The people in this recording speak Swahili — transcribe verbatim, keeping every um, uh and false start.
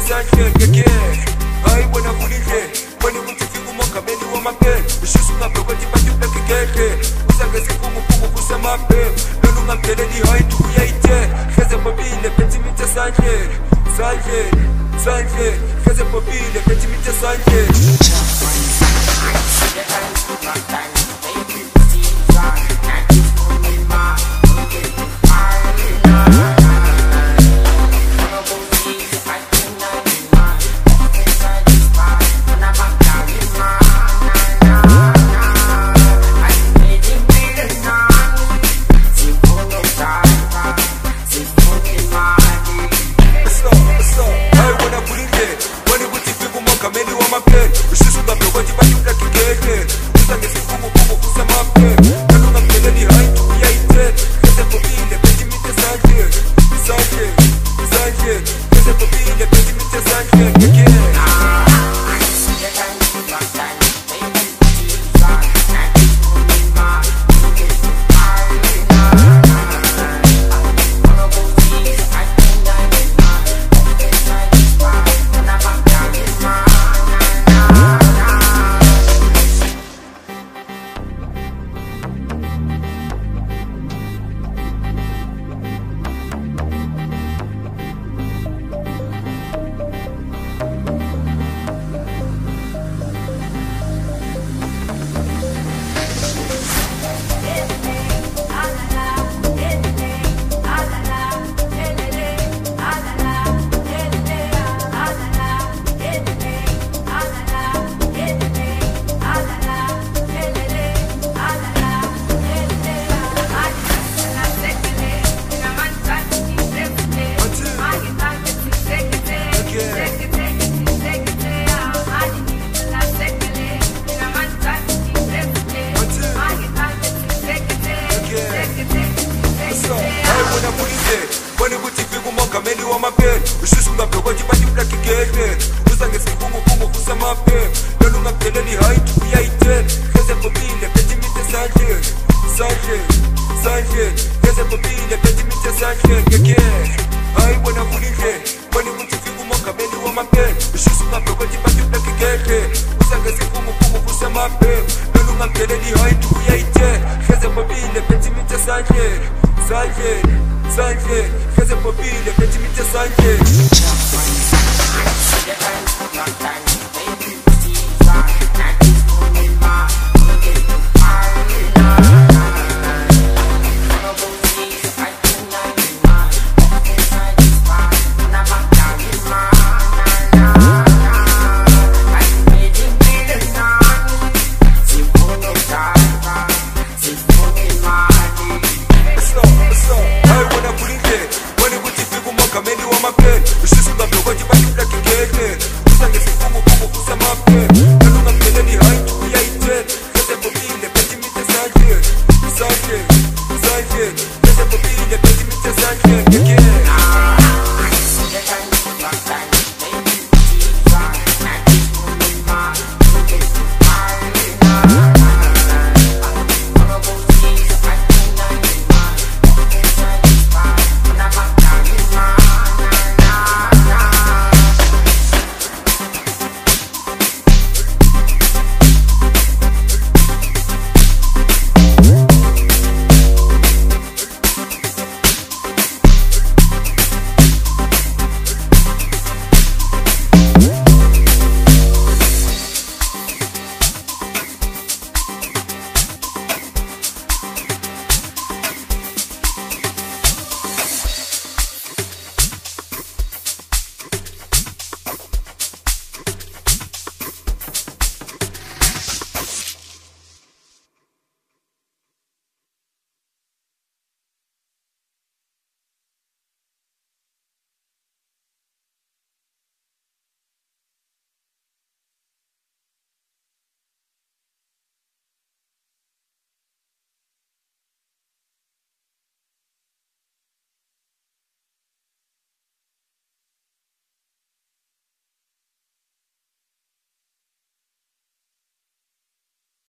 sanje keke hai wena kulile wena mutifiku mongameli wa mape ushisu ngabhokoti batula kekeke usange sifumu fumu kusamape lolu ngamdeleli hai tukuyayite kheze bobile petimite sanje sanje sanje kheze bobile petimite sanje Wani butifiku mongameli wa mape ushisu ngabhokoti batula kekeke usange sifumu fumu kusamape lolu ngamdeleli hai tukuyayite kheze bobile petimite sanje sanje sanje kheze bobile petimite sanje keke hai wena kulile wani butifiku mongameli wa mape ushisu ngabhokoti batula kekeke usange sifumu fumu kusamape lolu ngamdeleli hai tukuyayite kheze bobile petimite sanje sanje sanje kheze bobile petimite sanje Nah